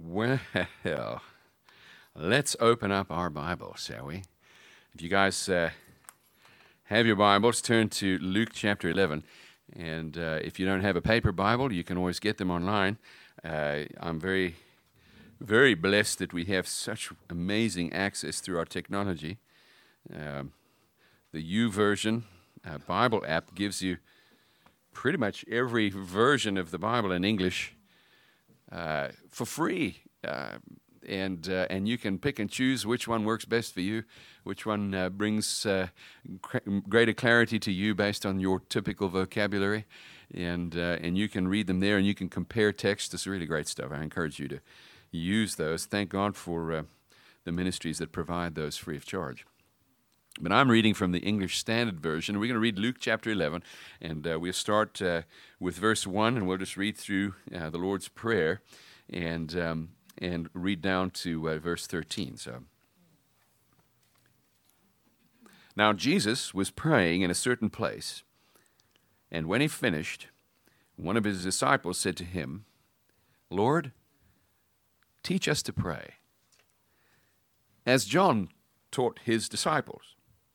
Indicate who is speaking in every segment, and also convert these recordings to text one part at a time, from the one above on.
Speaker 1: Well, let's open up our Bibles, shall we? If you guys have your Bibles, turn to Luke chapter 11. And if you don't have a paper Bible, you can always get them online. I'm very, very blessed that we have such amazing access through our technology. The YouVersion Bible app gives you pretty much every version of the Bible in English for free, and you can pick and choose which one works best for you, which one brings greater clarity to you based on your typical vocabulary, and you can read them there, and you can compare text. It's really great stuff. I encourage you to use those. Thank God for the ministries that provide those free of charge. But I'm reading from the English Standard Version. We're going to read Luke chapter 11, and we'll start with verse 1, and we'll just read through the Lord's Prayer and read down to verse 13. So, now Jesus was praying in a certain place, and when he finished, one of his disciples said to him, "Lord, teach us to pray, as John taught his disciples."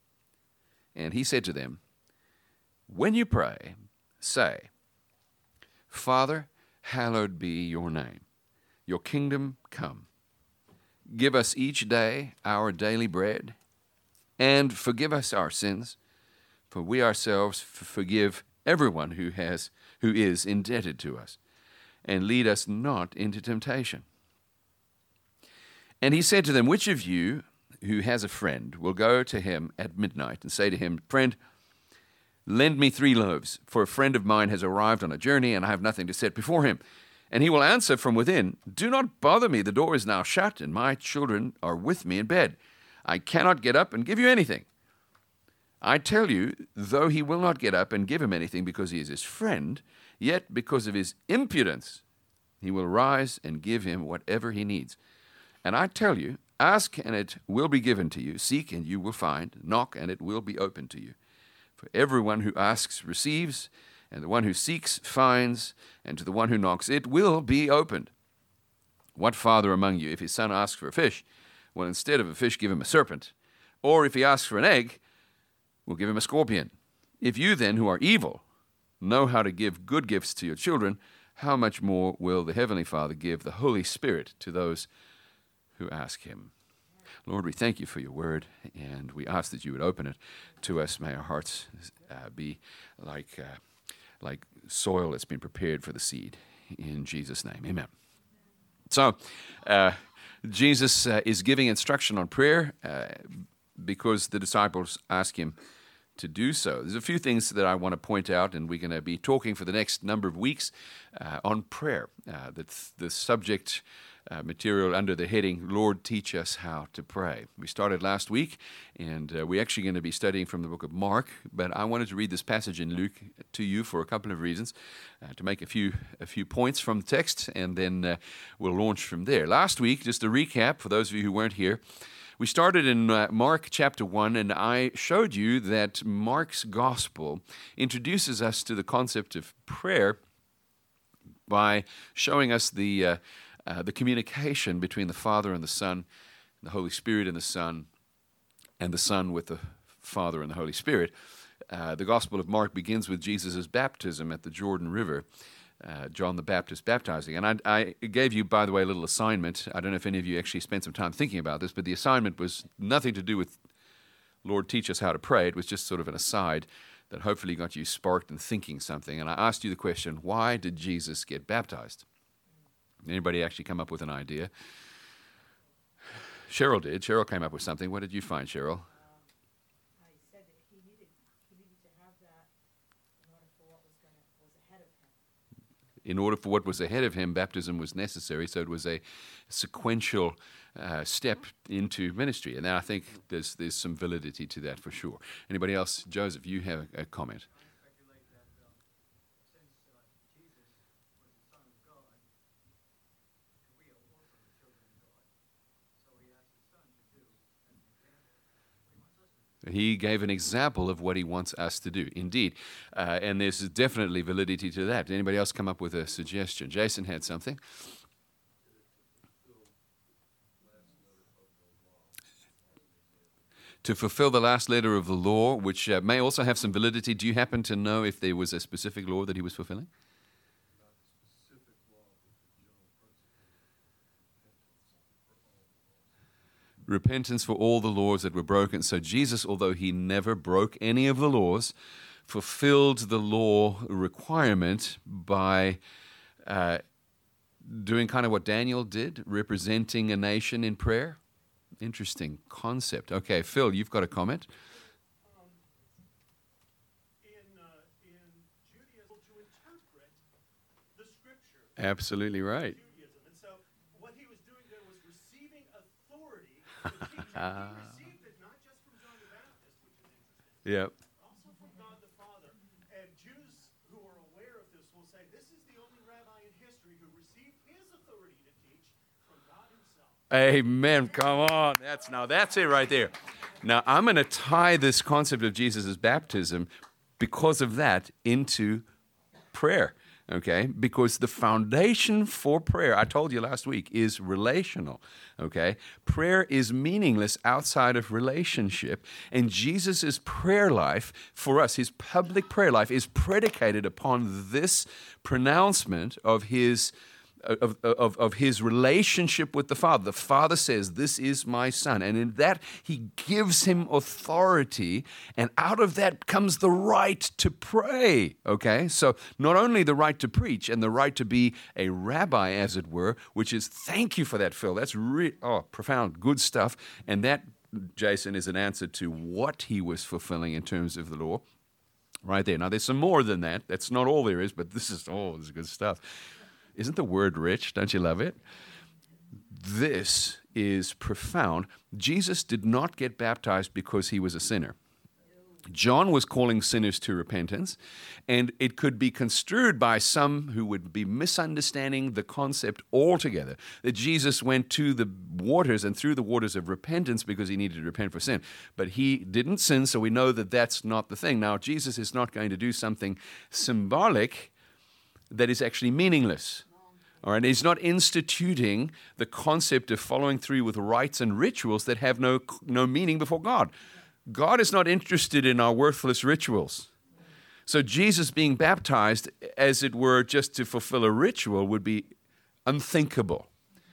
Speaker 1: And he said to them, "When you pray, say, 'Father, hallowed be your name. Your kingdom come. Give us each day our daily bread, and forgive us our sins, for we ourselves forgive everyone who is indebted to us. And lead us not into temptation.' And he said to them, 'Which of you who has a friend will go to him at midnight and say to him, "Friend, lend me 3 loaves, for a friend of mine has arrived on a journey, and I have nothing to set before him"? And he will answer from within, "Do not bother me, the door is now shut, and my children are with me in bed. I cannot get up and give you anything." I tell you, though he will not get up and give him anything because he is his friend, yet because of his impudence he will rise and give him whatever he needs. And I tell you, ask and it will be given to you. Seek and you will find. Knock and it will be opened to you. For everyone who asks receives, and the one who seeks finds, and to the one who knocks it will be opened. What father among you, if his son asks for a fish, will instead of a fish give him a serpent? Or if he asks for an egg, will give him a scorpion? If you then, who are evil, know how to give good gifts to your children, how much more will the Heavenly Father give the Holy Spirit to those who ask him? Lord, we thank you for your word, and we ask that you would open it to us. May our hearts be like soil that's been prepared for the seed. In Jesus' name, amen. So, Jesus is giving instruction on prayer because the disciples ask him to do so. There's a few things that I want to point out, and we're going to be talking for the next number of weeks on prayer. That's the subject material under the heading, "Lord, teach us how to pray." We started last week, and we're actually going to be studying from the book of Mark, but I wanted to read this passage in Luke to you for a couple of reasons, to make a few points from the text, and then we'll launch from there. Last week, just a recap for those of you who weren't here, we started in Mark chapter 1, and I showed you that Mark's gospel introduces us to the concept of prayer by showing us the communication between the Father and the Son, the Holy Spirit and the Son with the Father and the Holy Spirit. The Gospel of Mark begins with Jesus' baptism at the Jordan River, John the Baptist baptizing. And I gave you, by the way, a little assignment. I don't know if any of you actually spent some time thinking about this, but the assignment was nothing to do with, "Lord, teach us how to pray." It was just sort of an aside that hopefully got you sparked and thinking something. And I asked you the question, why did Jesus get baptized? Anybody actually come up with an idea? Cheryl did. Cheryl came up with something. What did you find, Cheryl?
Speaker 2: I said that he needed to have that in order for what was ahead of him.
Speaker 1: In order for what was ahead of him, baptism was necessary, so it was a sequential step into ministry. And I think there's some validity to that for sure. Anybody else? Joseph, you have a comment. He gave an example of what he wants us to do, indeed. And there's definitely validity to that. Anybody else come up with a suggestion? Jason had something. To fulfill the last letter of the law, which may also have some validity. Do you happen to know if there was a specific law that he was fulfilling? Repentance for all the laws that were broken. So Jesus, although he never broke any of the laws, fulfilled the law requirement by doing kind of what Daniel did, representing a nation in prayer. Interesting concept. Okay, Phil, you've got a comment?
Speaker 3: In Judaism, to interpret the scripture.
Speaker 1: Absolutely right.
Speaker 3: Judaism. And so what he was doing there was receiving authority to teach. He received it not just from John the Baptist, which is interesting,
Speaker 1: Yep.
Speaker 3: also from God the Father. And Jews who are aware of this will say, this is the only rabbi in history who received his authority to teach from God himself.
Speaker 1: Amen. Come on. That's it right there. Now, I'm going to tie this concept of Jesus' baptism because of that into prayer, okay? Because the foundation for prayer, I told you last week, is relational, okay? Prayer is meaningless outside of relationship, and Jesus' prayer life for us, his public prayer life, is predicated upon this pronouncement of his relationship with the Father. The Father says, this is my Son. And in that, he gives him authority. And out of that comes the right to pray. Okay? So not only the right to preach and the right to be a rabbi, as it were, which is, thank you for that, Phil. That's profound, good stuff. And that, Jason, is an answer to what he was fulfilling in terms of the law. Right there. Now, there's some more than that. That's not all there is, but this is good stuff. Isn't the word rich? Don't you love it? This is profound. Jesus did not get baptized because he was a sinner. John was calling sinners to repentance, and it could be construed by some who would be misunderstanding the concept altogether, that Jesus went to the waters and through the waters of repentance because he needed to repent for sin. But he didn't sin, so we know that that's not the thing. Now, Jesus is not going to do something symbolic that is actually meaningless. All right, he's not instituting the concept of following through with rites and rituals that have no meaning before God. God is not interested in our worthless rituals. So Jesus being baptized, as it were, just to fulfill a ritual would be unthinkable.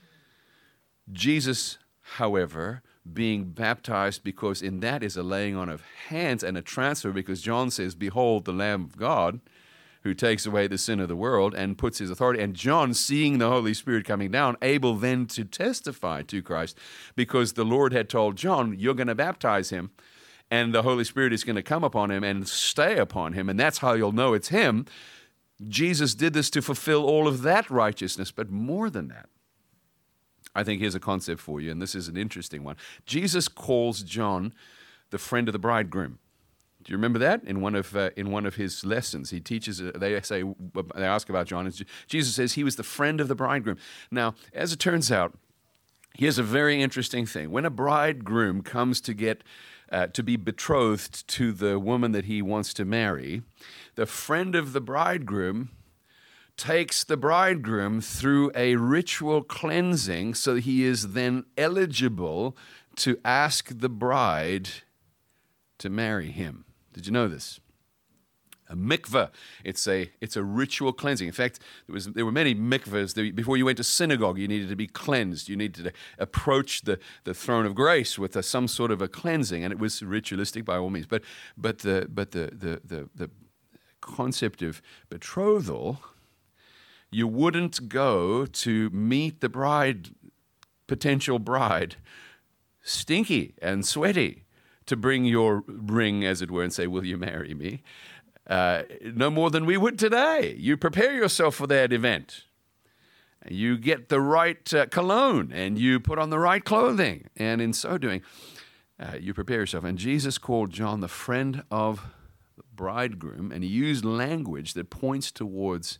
Speaker 1: Jesus, however, being baptized, because in that is a laying on of hands and a transfer, because John says, behold the Lamb of God, who takes away the sin of the world and puts his authority. And John, seeing the Holy Spirit coming down, able then to testify to Christ, because the Lord had told John, you're going to baptize him, and the Holy Spirit is going to come upon him and stay upon him, and that's how you'll know it's him. Jesus did this to fulfill all of that righteousness, but more than that. I think here's a concept for you, and this is an interesting one. Jesus calls John the friend of the bridegroom. Do you remember that in one of his lessons? He teaches. They ask about John, and Jesus says he was the friend of the bridegroom. Now, as it turns out, here's a very interesting thing: when a bridegroom comes to get to be betrothed to the woman that he wants to marry, the friend of the bridegroom takes the bridegroom through a ritual cleansing, so he is then eligible to ask the bride to marry him. Did you know this? A mikveh, it's a ritual cleansing. In fact, there were many mikvahs. Before you went to synagogue, you needed to be cleansed. You needed to approach the throne of grace with some sort of a cleansing, and it was ritualistic by all means. But the concept of betrothal, you wouldn't go to meet the potential bride, stinky and sweaty, to bring your ring, as it were, and say, will you marry me? No more than we would today. You prepare yourself for that event. You get the right cologne, and you put on the right clothing. And in so doing, you prepare yourself. And Jesus called John the friend of the bridegroom, and he used language that points towards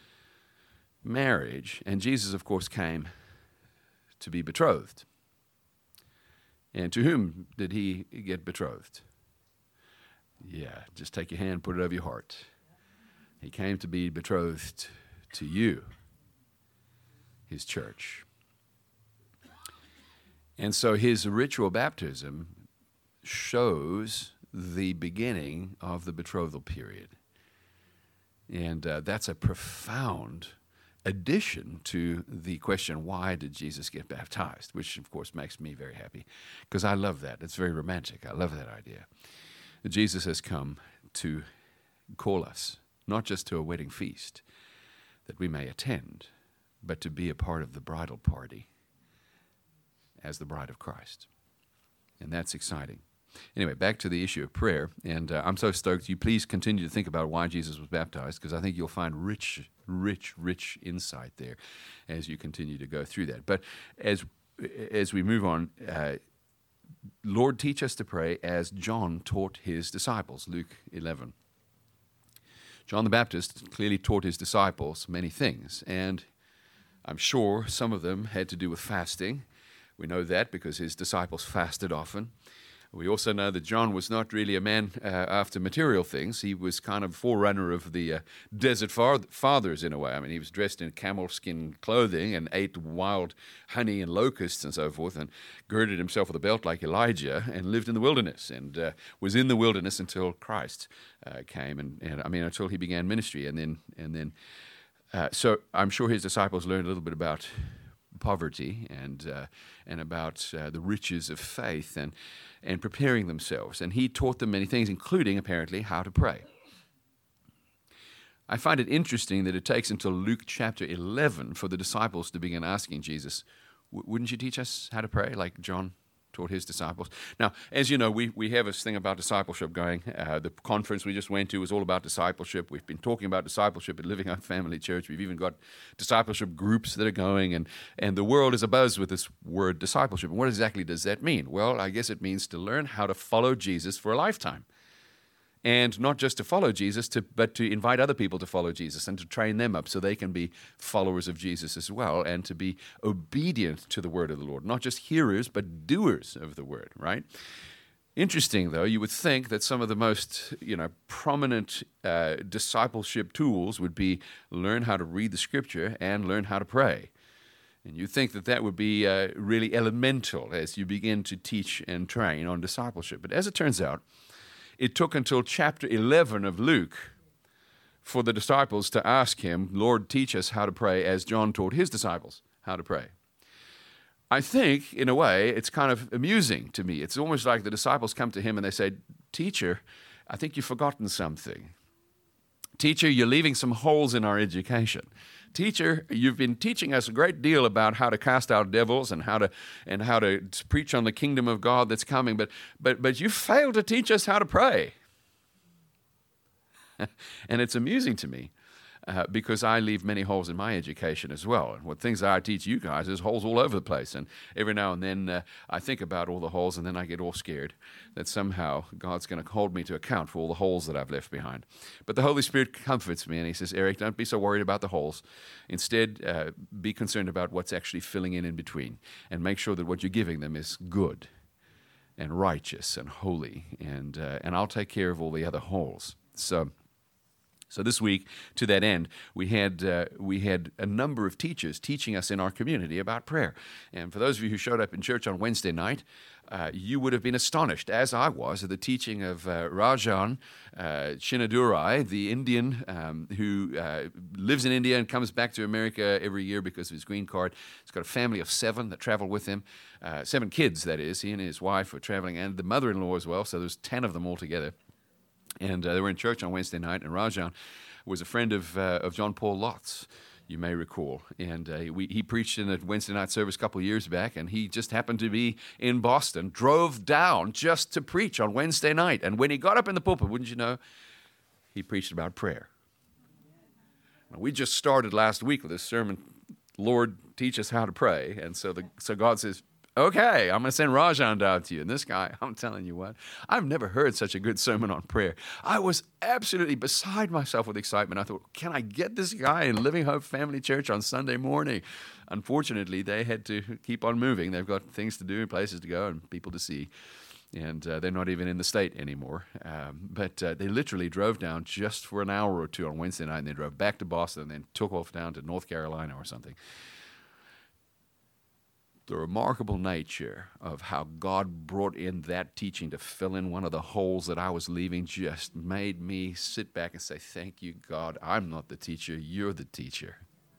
Speaker 1: marriage. And Jesus, of course, came to be betrothed. And to whom did he get betrothed? Yeah, just take your hand, put it over your heart. He came to be betrothed to you, his church. And so his ritual baptism shows the beginning of the betrothal period. And that's a profound addition to the question, why did Jesus get baptized? Which, of course, makes me very happy because I love that. It's very romantic. I love that idea. Jesus has come to call us, not just to a wedding feast that we may attend, but to be a part of the bridal party as the bride of Christ. And that's exciting. Anyway, back to the issue of prayer, and I'm so stoked you please continue to think about why Jesus was baptized, because I think you'll find rich insight there as you continue to go through that. But as we move on, Lord, teach us to pray as John taught his disciples, Luke 11. John the Baptist clearly taught his disciples many things, and I'm sure some of them had to do with fasting. We know that because his disciples fasted often. We also know that John was not really a man after material things. He was kind of forerunner of the desert fathers in a way. I mean, he was dressed in camel skin clothing and ate wild honey and locusts and so forth, and girded himself with a belt like Elijah and lived in the wilderness and was in the wilderness until Christ came and until he began ministry. So I'm sure his disciples learned a little bit about poverty and about the riches of faith and preparing themselves. And he taught them many things, including, apparently, how to pray. I find it interesting that it takes until Luke chapter 11 for the disciples to begin asking Jesus, wouldn't you teach us how to pray like John taught his disciples? Now, as you know, we have this thing about discipleship going. The conference we just went to was all about discipleship. We've been talking about discipleship at Living Hope Family Church. We've even got discipleship groups that are going, and the world is abuzz with this word discipleship. And what exactly does that mean? Well, I guess it means to learn how to follow Jesus for a lifetime. And not just to follow Jesus, but to invite other people to follow Jesus and to train them up so they can be followers of Jesus as well, and to be obedient to the word of the Lord. Not just hearers, but doers of the word, right? Interesting, though, you would think that some of the most prominent discipleship tools would be learn how to read the Scripture and learn how to pray. And you think that would be really elemental as you begin to teach and train on discipleship. But as it turns out, it took until chapter 11 of Luke for the disciples to ask him, Lord, teach us how to pray as John taught his disciples how to pray. I think, in a way, it's kind of amusing to me. It's almost like the disciples come to him and they say, Teacher, I think you've forgotten something. Teacher, you're leaving some holes in our education. Teacher, you've been teaching us a great deal about how to cast out devils and how to preach on the kingdom of God that's coming, but you failed to teach us how to pray. And it's amusing to me because I leave many holes in my education as well. And what things I teach you guys is holes all over the place. And every now and then I think about all the holes, and then I get all scared that somehow God's going to hold me to account for all the holes that I've left behind. But the Holy Spirit comforts me, and he says, Eric, don't be so worried about the holes. Instead, be concerned about what's actually filling in between, and make sure that what you're giving them is good and righteous and holy, and I'll take care of all the other holes. So this week, to that end, we had a number of teachers teaching us in our community about prayer. And for those of you who showed up in church on Wednesday night, you would have been astonished, as I was, at the teaching of Rajan Chinadurai, the Indian who lives in India and comes back to America every year because of his green card. He's got a family of 7 that travel with him, 7 kids, that is. He and his wife were traveling, and the mother-in-law as well, so there's 10 of them altogether. And they were in church on Wednesday night, and Rajan was a friend of John Paul Lotz, you may recall. And he preached in a Wednesday night service a couple of years back, and he just happened to be in Boston, drove down just to preach on Wednesday night. And when he got up in the pulpit, wouldn't you know, he preached about prayer. Now, we just started last week with this sermon, Lord, teach us how to pray. And so God says, okay, I'm going to send Rajan down to you. And this guy, I'm telling you what, I've never heard such a good sermon on prayer. I was absolutely beside myself with excitement. I thought, can I get this guy in Living Hope Family Church on Sunday morning? Unfortunately, they had to keep on moving. They've got things to do, places to go, and people to see. And they're not even in the state anymore. But they literally drove down just for an hour or two on Wednesday night, and they drove back to Boston and then took off down to North Carolina or something. the remarkable nature of how God brought in that teaching to fill in one of the holes that I was leaving just made me sit back and say, thank you, God. I'm not the teacher. You're the teacher.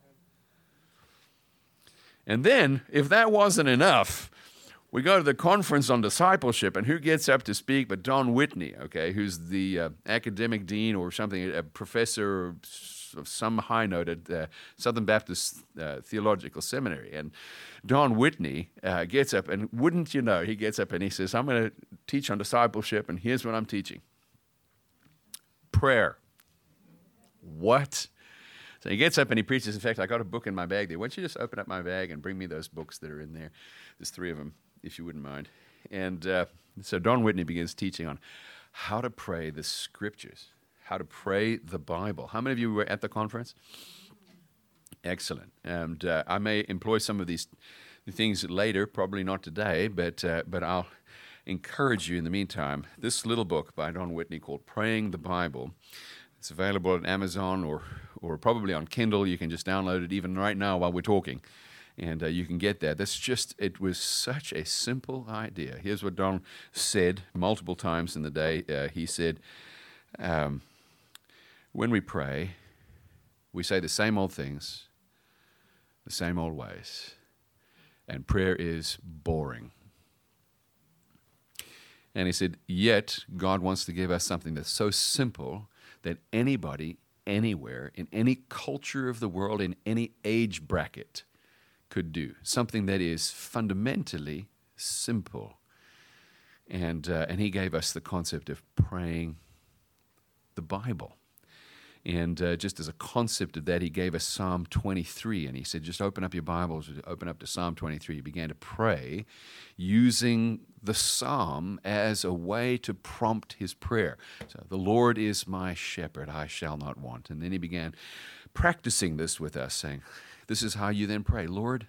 Speaker 1: And then, if that wasn't enough, we go to the conference on discipleship, and who gets up to speak but Don Whitney, okay, who's the academic dean or something, a professor of some high note at Southern Baptist Theological Seminary. And Don Whitney gets up, and wouldn't you know, he gets up and he says, I'm going to teach on discipleship, and here's what I'm teaching. Prayer. What? So he gets up and he preaches. In fact, I got a book in my bag there. Why don't you just open up my bag and bring me those books that are in there? There's 3 of them, if you wouldn't mind. And so Don Whitney begins teaching on how to pray the Scriptures, how to pray the Bible. How many of you were at the conference? Excellent. And I may employ some of these things later, probably not today, but I'll encourage you in the meantime. This little book by Don Whitney called Praying the Bible. It's available on Amazon or probably on Kindle. You can just download it even right now while we're talking, and you can get that. It was such a simple idea. Here's what Don said multiple times in the day. He said, when we pray, we say the same old things, the same old ways, and prayer is boring. And he said, yet God wants to give us something that's so simple that anybody, anywhere, in any culture of the world, in any age bracket could do. Something that is fundamentally simple. And he gave us the concept of praying the Bible. And just as a concept of that, he gave us Psalm 23. And he said, just open up your Bibles, open up to Psalm 23. He began to pray using the psalm as a way to prompt his prayer. So, the Lord is my shepherd, I shall not want. And then he began practicing this with us, saying, this is how you then pray. Lord,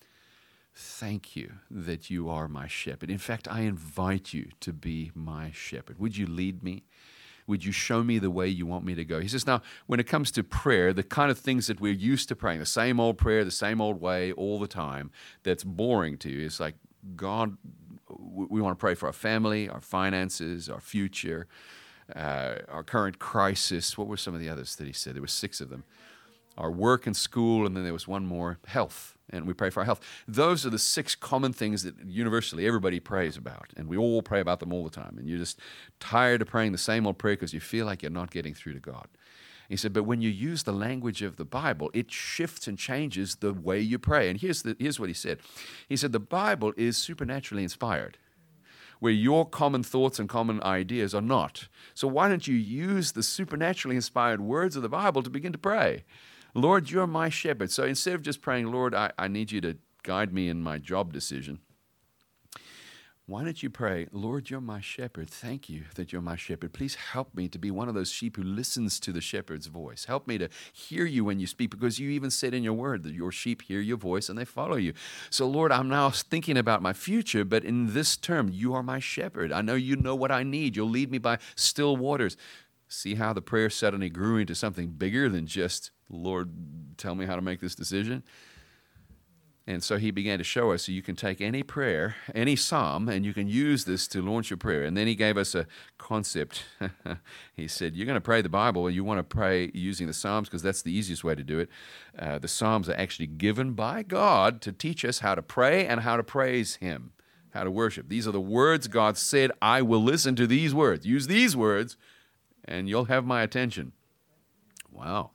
Speaker 1: thank you that you are my shepherd. In fact, I invite you to be my shepherd. Would you lead me? Would you show me the way you want me to go? He says, now, when it comes to prayer, the kind of things that we're used to praying, the same old prayer, the same old way all the time, that's boring to you. It's like, God, we want to pray for our family, our finances, our future, our current crisis. What were some of the others that he said? There were 6 of them. Our work and school, and then there was one more, health. And we pray for our health. Those are the 6 common things that universally everybody prays about. And we all pray about them all the time. And you're just tired of praying the same old prayer because you feel like you're not getting through to God. He said, but when you use the language of the Bible, it shifts and changes the way you pray. And here's what he said. He said, the Bible is supernaturally inspired, where your common thoughts and common ideas are not. So why don't you use the supernaturally inspired words of the Bible to begin to pray? Lord, you're my shepherd. So instead of just praying, Lord, I need you to guide me in my job decision, why don't you pray, Lord, you're my shepherd. Thank you that you're my shepherd. Please help me to be one of those sheep who listens to the shepherd's voice. Help me to hear you when you speak, because you even said in your word that your sheep hear your voice and they follow you. So, Lord, I'm now thinking about my future, but in this term, you are my shepherd. I know you know what I need. You'll lead me by still waters. See how the prayer suddenly grew into something bigger than just, Lord, tell me how to make this decision? And so he began to show us, so you can take any prayer, any psalm, and you can use this to launch your prayer. And then he gave us a concept. He said, you're going to pray the Bible, you want to pray using the psalms because that's the easiest way to do it. The psalms are actually given by God to teach us how to pray and how to praise him, how to worship. These are the words God said, I will listen to these words. Use these words, and you'll have my attention. Wow.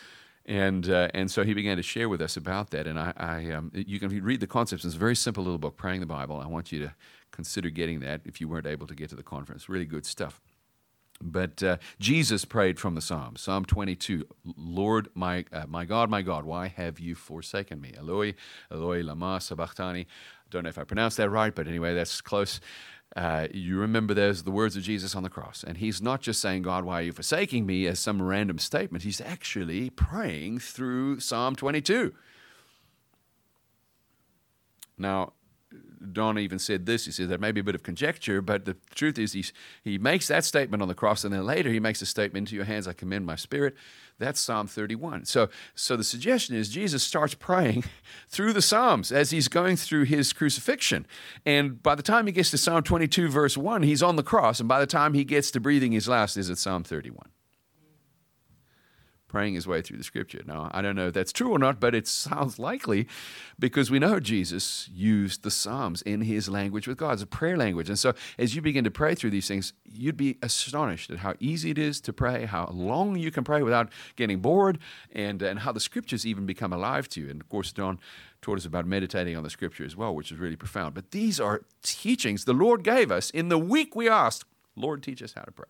Speaker 1: And so he began to share with us about that. And you can read the concepts. It's a very simple little book, Praying the Bible. I want you to consider getting that if you weren't able to get to the conference. Really good stuff. But Jesus prayed from the Psalms. Psalm 22, Lord, my God, why have you forsaken me? Eloi, Eloi, lama sabachthani. Don't know if I pronounced that right, but anyway, that's close. You remember there's the words of Jesus on the cross. And he's not just saying, God, why are you forsaking me, as some random statement. He's actually praying through Psalm 22. Now, Don even said this. He said that may be a bit of conjecture, but the truth is he makes that statement on the cross, and then later he makes a statement, into your hands I commend my spirit. That's Psalm 31. So the suggestion is Jesus starts praying through the Psalms as he's going through his crucifixion. And by the time he gets to Psalm 22, verse 1, he's on the cross. And by the time he gets to breathing his last, is at Psalm 31. Praying his way through the Scripture. Now, I don't know if that's true or not, but it sounds likely because we know Jesus used the Psalms in his language with God. It's a prayer language. And so as you begin to pray through these things, you'd be astonished at how easy it is to pray, how long you can pray without getting bored, and how the Scriptures even become alive to you. And, of course, Don taught us about meditating on the Scripture as well, which is really profound. But these are teachings the Lord gave us in the week we asked, Lord, teach us how to pray.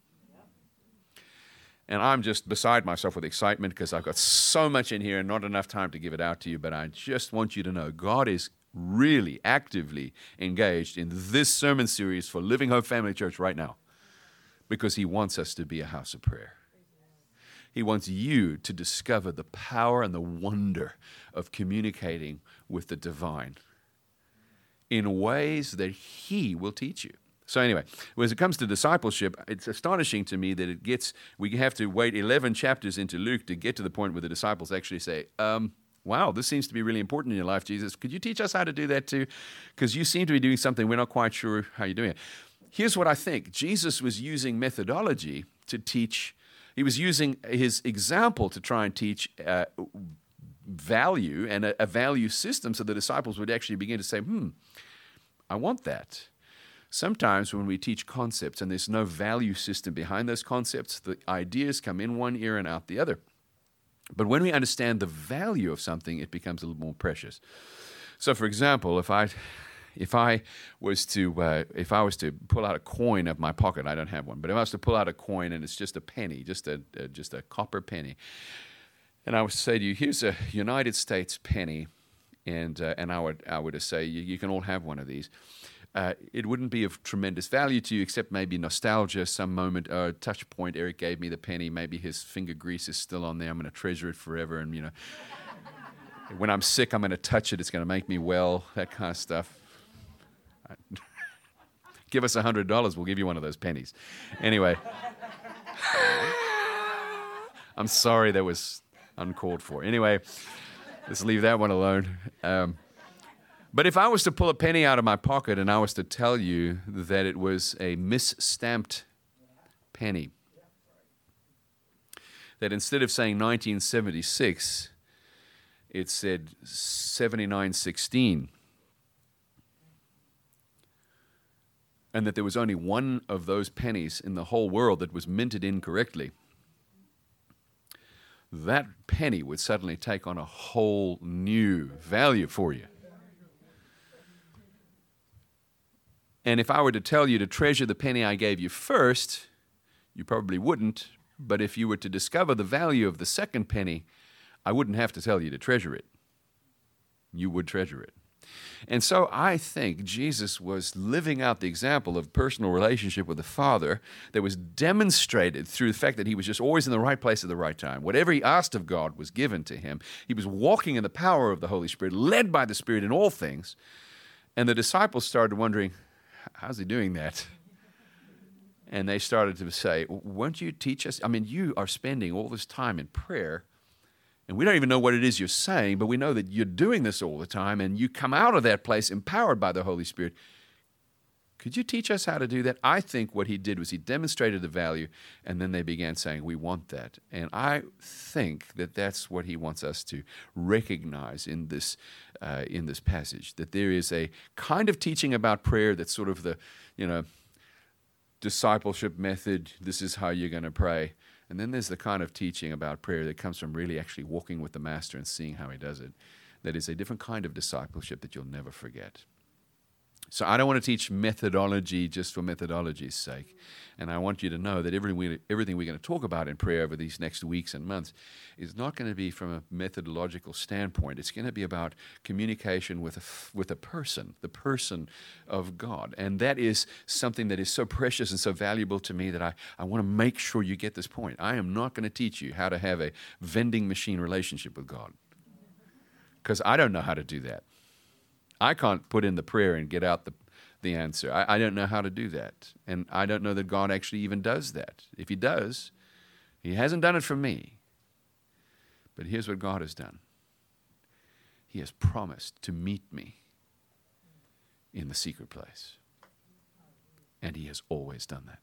Speaker 1: And I'm just beside myself with excitement because I've got so much in here and not enough time to give it out to you. But I just want you to know God is really actively engaged in this sermon series for Living Hope Family Church right now because he wants us to be a house of prayer. He wants you to discover the power and the wonder of communicating with the divine in ways that he will teach you. So anyway, when it comes to discipleship, it's astonishing to me that we have to wait 11 chapters into Luke to get to the point where the disciples actually say, wow, this seems to be really important in your life, Jesus. Could you teach us how to do that too? Because you seem to be doing something we're not quite sure how you're doing it. Here's what I think. Jesus was using methodology to teach. He was using his example to try and teach value and a value system so the disciples would actually begin to say, I want that. Sometimes when we teach concepts and there's no value system behind those concepts, the ideas come in one ear and out the other. But when we understand the value of something, it becomes a little more precious. So, for example, if I was to pull out a coin of my pocket, I don't have one, but if I was to pull out a coin and it's just a penny, just a copper penny, and I was to say to you, here's a United States penny, and I would say you can all have one of these. It wouldn't be of tremendous value to you, except maybe nostalgia, some moment, touch point. Eric gave me the penny. Maybe his finger grease is still on there. I'm going to treasure it forever. And, when I'm sick, I'm going to touch it. It's going to make me well, that kind of stuff. Give us $100. We'll give you one of those pennies. Anyway. I'm sorry that was uncalled for. Anyway, let's leave that one alone. But if I was to pull a penny out of my pocket and I was to tell you that it was a misstamped penny, that instead of saying 1976, it said 7916, and that there was only one of those pennies in the whole world that was minted incorrectly, that penny would suddenly take on a whole new value for you. And if I were to tell you to treasure the penny I gave you first, you probably wouldn't. But if you were to discover the value of the second penny, I wouldn't have to tell you to treasure it. You would treasure it. And so I think Jesus was living out the example of personal relationship with the Father that was demonstrated through the fact that he was just always in the right place at the right time. Whatever he asked of God was given to him. He was walking in the power of the Holy Spirit, led by the Spirit in all things. And the disciples started wondering, how's he doing that? And they started to say, won't you teach us? I mean, you are spending all this time in prayer, and we don't even know what it is you're saying, but we know that you're doing this all the time, and you come out of that place empowered by the Holy Spirit. Could you teach us how to do that? I think what he did was he demonstrated the value, and then they began saying, we want that. And I think that that's what he wants us to recognize in this passage, that there is a kind of teaching about prayer that's sort of the, discipleship method. This is how you're going to pray. And then there's the kind of teaching about prayer that comes from really actually walking with the Master and seeing how he does it. That is a different kind of discipleship that you'll never forget. So I don't want to teach methodology just for methodology's sake. And I want you to know that everything we're going to talk about in prayer over these next weeks and months is not going to be from a methodological standpoint. It's going to be about communication with a person, the person of God. And that is something that is so precious and so valuable to me that I want to make sure you get this point. I am not going to teach you how to have a vending machine relationship with God, because I don't know how to do that. I can't put in the prayer and get out the answer. I don't know how to do that. And I don't know that God actually even does that. If he does, he hasn't done it for me. But here's what God has done. He has promised to meet me in the secret place. And he has always done that.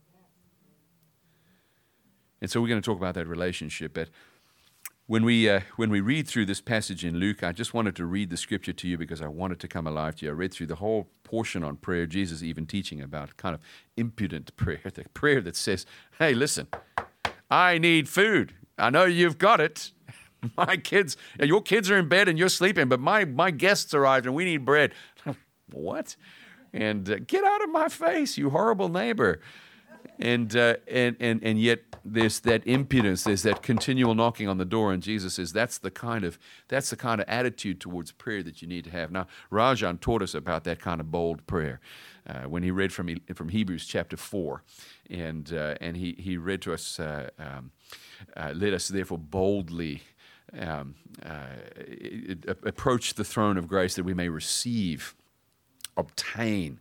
Speaker 1: And so we're going to talk about that relationship. But when we read through this passage in Luke, I just wanted to read the scripture to you because I wanted to come alive to you. I read through the whole portion on prayer, Jesus even teaching about kind of impudent prayer, the prayer that says, hey, listen, I need food. I know you've got it. Your kids are in bed and you're sleeping, but my guests arrived and we need bread. What? And get out of my face, you horrible neighbor. And yet there's that impudence, there's that continual knocking on the door, and Jesus says that's the kind of attitude towards prayer that you need to have. Now, Rajan taught us about that kind of bold prayer when he read from Hebrews chapter 4, and he read to us, let us therefore boldly approach the throne of grace that we may obtain.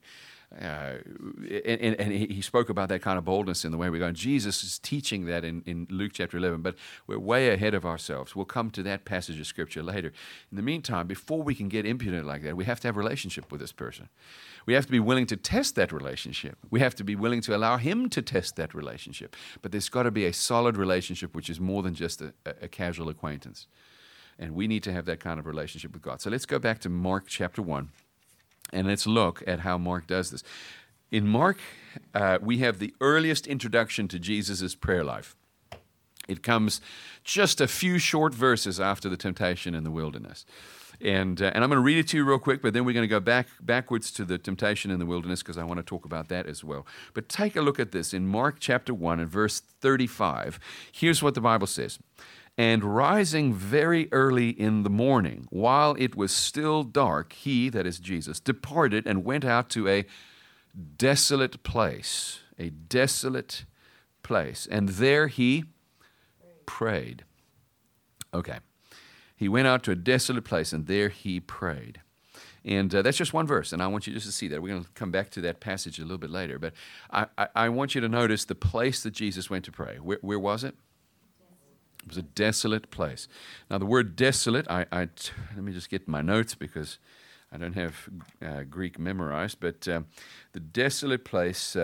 Speaker 1: And he spoke about that kind of boldness in the way we go. And Jesus is teaching that in Luke chapter 11, but we're way ahead of ourselves. We'll come to that passage of Scripture later. In the meantime, before we can get impudent like that, we have to have a relationship with this person. We have to be willing to test that relationship. We have to be willing to allow him to test that relationship. But there's got to be a solid relationship which is more than just a casual acquaintance. And we need to have that kind of relationship with God. So let's go back to Mark chapter 1. And let's look at how Mark does this. In Mark, we have the earliest introduction to Jesus' prayer life. It comes just a few short verses after the temptation in the wilderness. And I'm going to read it to you real quick, but then we're going to go backwards to the temptation in the wilderness because I want to talk about that as well. But take a look at this. In Mark chapter 1 and verse 35, here's what the Bible says. And rising very early in the morning, while it was still dark, he, that is Jesus, departed and went out to a desolate place. A desolate place. And there he prayed. Okay. He went out to a desolate place, and there he prayed. And that's just one verse, and I want you just to see that. We're going to come back to that passage a little bit later. But I want you to notice the place that Jesus went to pray. Where was it? It was a desolate place. Now, the word desolate, let me just get my notes because I don't have Greek memorized, but the desolate place,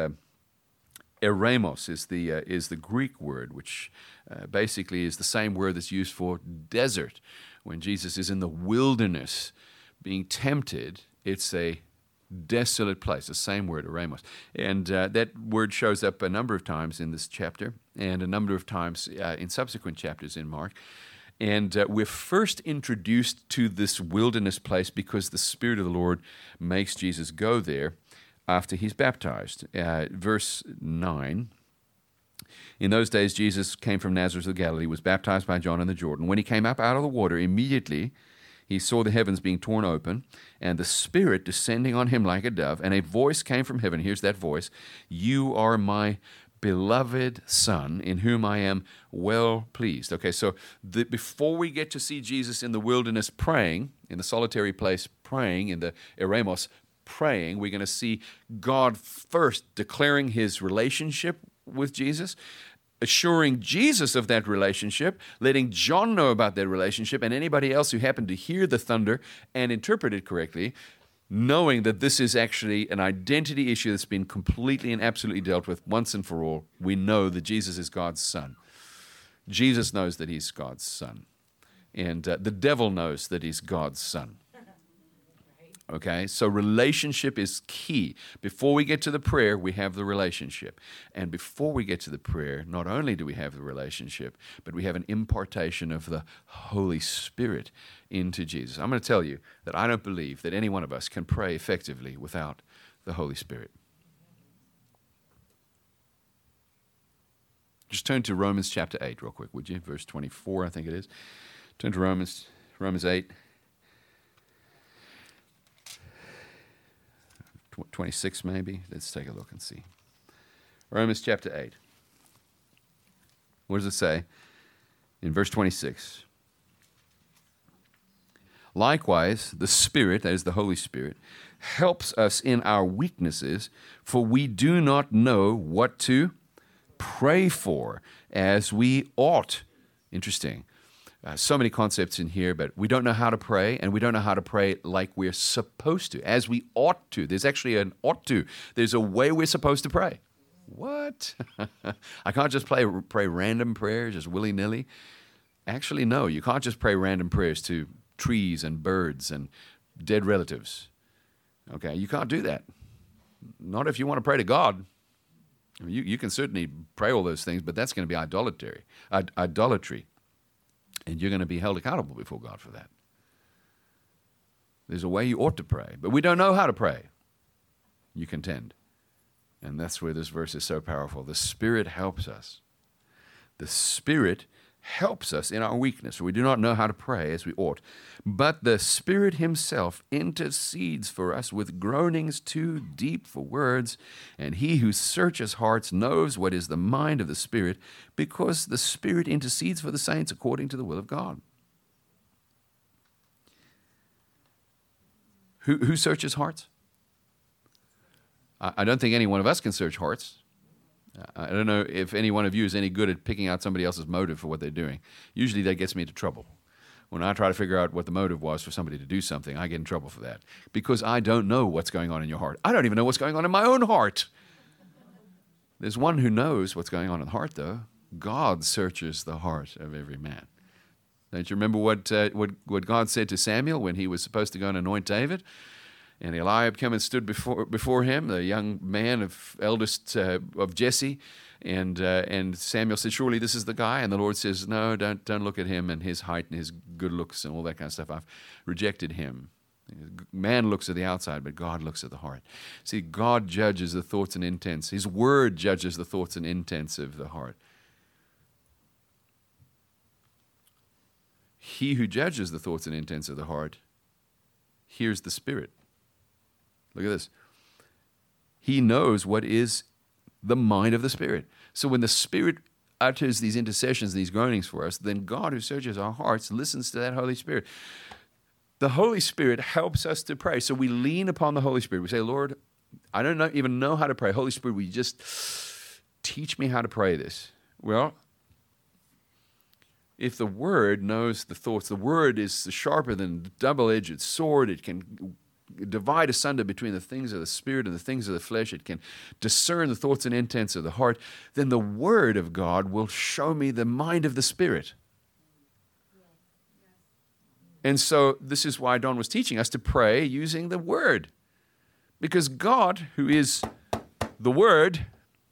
Speaker 1: eremos, is the Greek word, which basically is the same word that's used for desert. When Jesus is in the wilderness being tempted, it's a desolate place, the same word, eremos. And that word shows up a number of times in this chapter and a number of times in subsequent chapters in Mark. And we're first introduced to this wilderness place because the Spirit of the Lord makes Jesus go there after he's baptized. Verse 9, in those days Jesus came from Nazareth of Galilee, was baptized by John in the Jordan. When he came up out of the water, immediately he saw the heavens being torn open, and the Spirit descending on him like a dove, and a voice came from heaven. Here's that voice. You are my beloved Son, in whom I am well pleased. Okay, so before we get to see Jesus in the wilderness praying, in the solitary place praying, in the eremos praying, we're going to see God first declaring his relationship with Jesus, assuring Jesus of that relationship, letting John know about that relationship, and anybody else who happened to hear the thunder and interpret it correctly, knowing that this is actually an identity issue that's been completely and absolutely dealt with once and for all. We know that Jesus is God's Son. Jesus knows that he's God's Son. And the devil knows that he's God's Son. Okay, so relationship is key. Before we get to the prayer, we have the relationship. And before we get to the prayer, not only do we have the relationship, but we have an impartation of the Holy Spirit into Jesus. I'm going to tell you that I don't believe that any one of us can pray effectively without the Holy Spirit. Just turn to Romans chapter 8 real quick, would you? Verse 24, I think it is. Turn to Romans 8. 26 maybe. Let's take a look and see. Romans chapter 8. What does it say? In verse 26. Likewise, the Spirit, that is the Holy Spirit, helps us in our weaknesses, for we do not know what to pray for as we ought. Interesting. So many concepts in here, but we don't know how to pray, and we don't know how to pray like we're supposed to, as we ought to. There's actually an ought to. There's a way we're supposed to pray. What? I can't just pray random prayers, just willy-nilly. Actually, no, you can't just pray random prayers to trees and birds and dead relatives. Okay, you can't do that. Not if you want to pray to God. I mean, you can certainly pray all those things, but that's going to be idolatry. And you're going to be held accountable before God for that. There's a way you ought to pray, but we don't know how to pray. You contend. And that's where this verse is so powerful. The Spirit helps us. The Spirit helps us in our weakness. We do not know how to pray as we ought. But the Spirit himself intercedes for us with groanings too deep for words. And he who searches hearts knows what is the mind of the Spirit, because the Spirit intercedes for the saints according to the will of God. Who searches hearts? I don't think any one of us can search hearts. I don't know if any one of you is any good at picking out somebody else's motive for what they're doing. Usually that gets me into trouble. When I try to figure out what the motive was for somebody to do something, I get in trouble for that. Because I don't know what's going on in your heart. I don't even know what's going on in my own heart. There's one who knows what's going on in the heart, though. God searches the heart of every man. Don't you remember what God said to Samuel when he was supposed to go and anoint David? And Eliab came and stood before him, the young man eldest of Jesse, and Samuel said, "Surely this is the guy." And the Lord says, "No, don't look at him and his height and his good looks and all that kind of stuff. I've rejected him. Man looks at the outside, but God looks at the heart." See, God judges the thoughts and intents. His word judges the thoughts and intents of the heart. He who judges the thoughts and intents of the heart hears the Spirit. Look at this. He knows what is the mind of the Spirit. So when the Spirit utters these intercessions, these groanings for us, then God, who searches our hearts, listens to that Holy Spirit. The Holy Spirit helps us to pray. So we lean upon the Holy Spirit. We say, "Lord, I don't even know how to pray. Holy Spirit, will you just teach me how to pray this?" Well, if the Word knows the thoughts, the Word is sharper than a double-edged sword. It can divide asunder between the things of the Spirit and the things of the flesh. It can discern the thoughts and intents of the heart. Then the Word of God will show me the mind of the Spirit. And so this is why Don was teaching us to pray using the Word. Because God, who is the Word,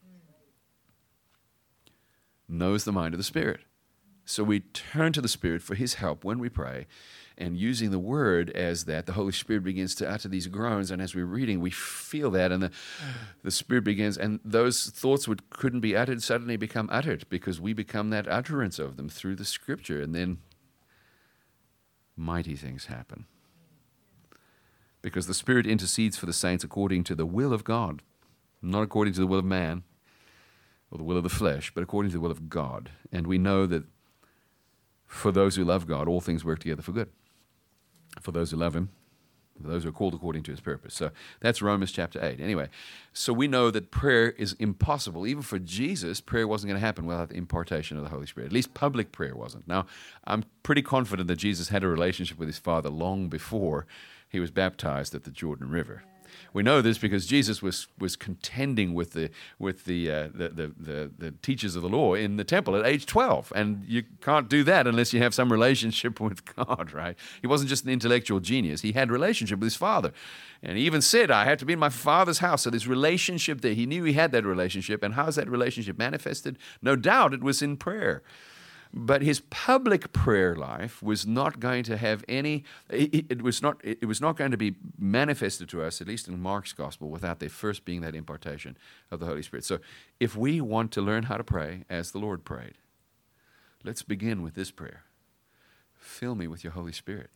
Speaker 1: knows the mind of the Spirit. So we turn to the Spirit for His help when we pray. And using the Word as that, the Holy Spirit begins to utter these groans. And as we're reading, we feel that. And the Spirit begins. And those thoughts which couldn't be uttered suddenly become uttered, because we become that utterance of them through the Scripture. And then mighty things happen. Because the Spirit intercedes for the saints according to the will of God. Not according to the will of man or the will of the flesh, but according to the will of God. And we know that for those who love God, all things work together for good. For those who love Him, for those who are called according to His purpose. So that's Romans chapter 8. Anyway, so we know that prayer is impossible. Even for Jesus, prayer wasn't going to happen without the impartation of the Holy Spirit. At least public prayer wasn't. Now, I'm pretty confident that Jesus had a relationship with His Father long before He was baptized at the Jordan River. We know this because Jesus was contending with the teachers of the law in the temple at age 12, and you can't do that unless you have some relationship with God, right? He wasn't just an intellectual genius; he had a relationship with his Father, and he even said, "I have to be in my Father's house." So this relationship there, he knew he had that relationship, and how is that relationship manifested? No doubt it was in prayer. But his public prayer life was not going to have any, it was not going to be manifested to us, at least in Mark's gospel, without there first being that impartation of the Holy Spirit. So if we want to learn how to pray as the Lord prayed, let's begin with this prayer. Fill me with your Holy Spirit.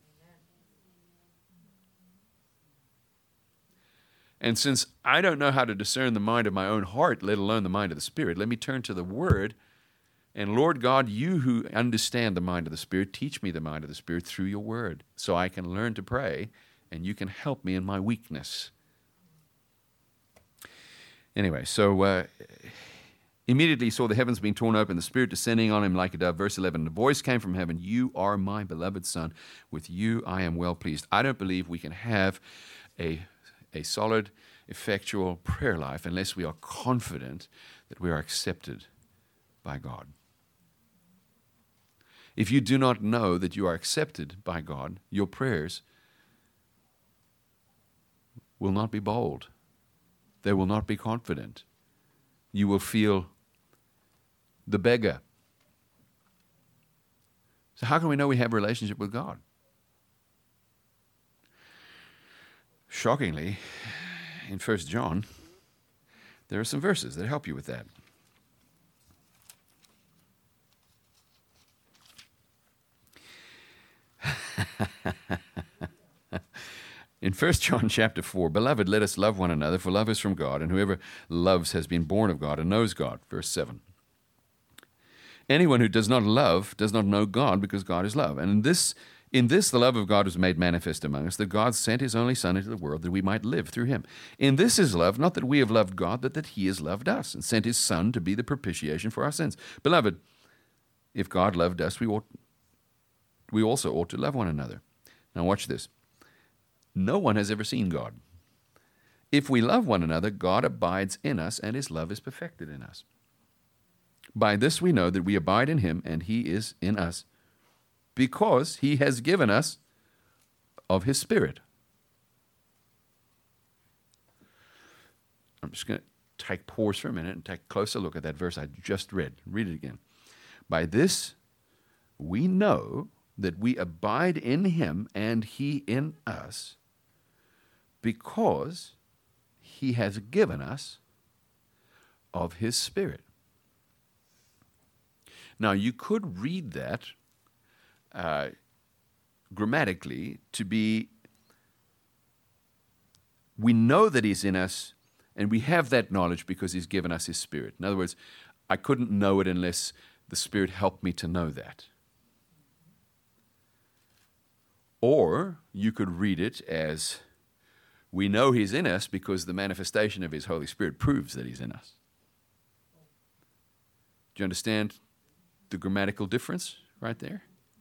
Speaker 1: And since I don't know how to discern the mind of my own heart, let alone the mind of the Spirit, let me turn to the Word And Lord God, you who understand the mind of the Spirit, teach me the mind of the Spirit through your word so I can learn to pray and you can help me in my weakness. Anyway, so immediately he saw the heavens being torn open, the Spirit descending on him like a dove. Verse 11, the voice came from heaven, you are my beloved Son. With you I am well pleased. I don't believe we can have a solid, effectual prayer life unless we are confident that we are accepted by God. If you do not know that you are accepted by God, your prayers will not be bold. They will not be confident. You will feel the beggar. So how can we know we have a relationship with God? Shockingly, in 1 John, there are some verses that help you with that. In 1 John chapter 4, beloved, let us love one another, for love is from God, and whoever loves has been born of God and knows God. Verse 7. Anyone who does not love does not know God, because God is love. And in this the love of God was made manifest among us, that God sent his only Son into the world that we might live through him. In this is love, not that we have loved God, but that he has loved us and sent his Son to be the propitiation for our sins. Beloved, if God loved us, we also ought to love one another. Now watch this. No one has ever seen God. If we love one another, God abides in us, and his love is perfected in us. By this we know that we abide in him, and he is in us, because he has given us of his Spirit. I'm just going to pause for a minute and take a closer look at that verse I just read. Read it again. By this we know that we abide in him and he in us, because he has given us of his Spirit. Now, you could read that grammatically to be, we know that he's in us, and we have that knowledge because he's given us his Spirit. In other words, I couldn't know it unless the Spirit helped me to know that. Or you could read it as, we know he's in us because the manifestation of his Holy Spirit proves that he's in us. Do you understand the grammatical difference right there?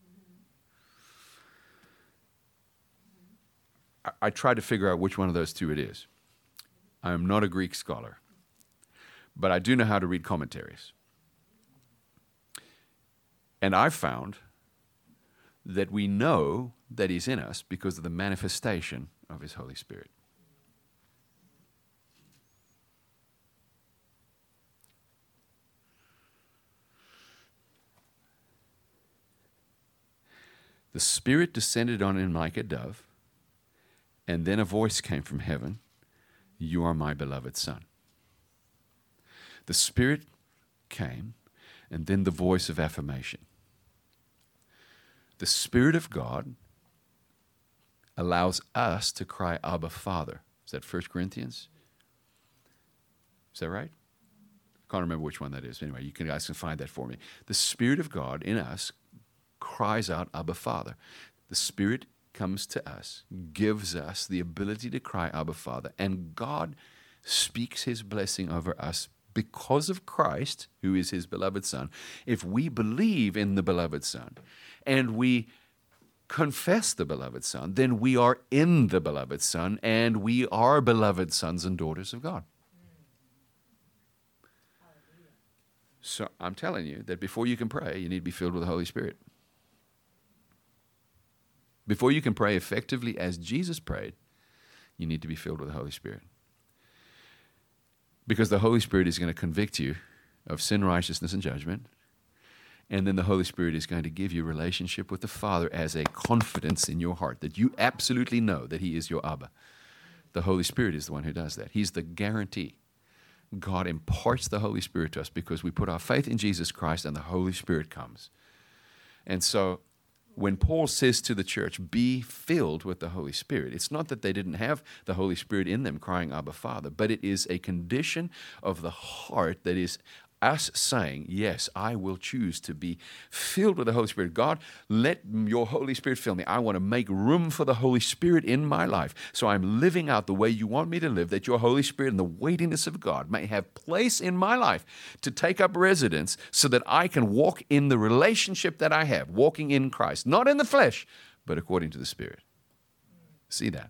Speaker 1: I tried to figure out which one of those two it is. I am not a Greek scholar, but I do know how to read commentaries. And I've found that we know that he's in us because of the manifestation of his Holy Spirit. The Spirit descended on him like a dove, and then a voice came from heaven, you are my beloved Son. The Spirit came, and then the voice of affirmation. The Spirit of God allows us to cry, Abba, Father. Is that 1 Corinthians? Is that right? I can't remember which one that is. Anyway, you guys can find that for me. The Spirit of God in us cries out, Abba, Father. The Spirit comes to us, gives us the ability to cry, Abba, Father, and God speaks his blessing over us because of Christ, who is his beloved Son. If we believe in the beloved Son and we confess the beloved Son, then we are in the beloved Son, and we are beloved sons and daughters of God. So I'm telling you that before you can pray, you need to be filled with the Holy Spirit. Before you can pray effectively as Jesus prayed, you need to be filled with the Holy Spirit. Because the Holy Spirit is going to convict you of sin, righteousness, and judgment. And then the Holy Spirit is going to give you a relationship with the Father as a confidence in your heart that you absolutely know that he is your Abba. The Holy Spirit is the one who does that. He's the guarantee. God imparts the Holy Spirit to us because we put our faith in Jesus Christ and the Holy Spirit comes. And so when Paul says to the church, be filled with the Holy Spirit, it's not that they didn't have the Holy Spirit in them crying, Abba, Father, but it is a condition of the heart that is us saying, yes, I will choose to be filled with the Holy Spirit. God, let your Holy Spirit fill me. I want to make room for the Holy Spirit in my life. So I'm living out the way you want me to live, that your Holy Spirit and the weightiness of God may have place in my life to take up residence so that I can walk in the relationship that I have, walking in Christ, not in the flesh, but according to the Spirit. See that?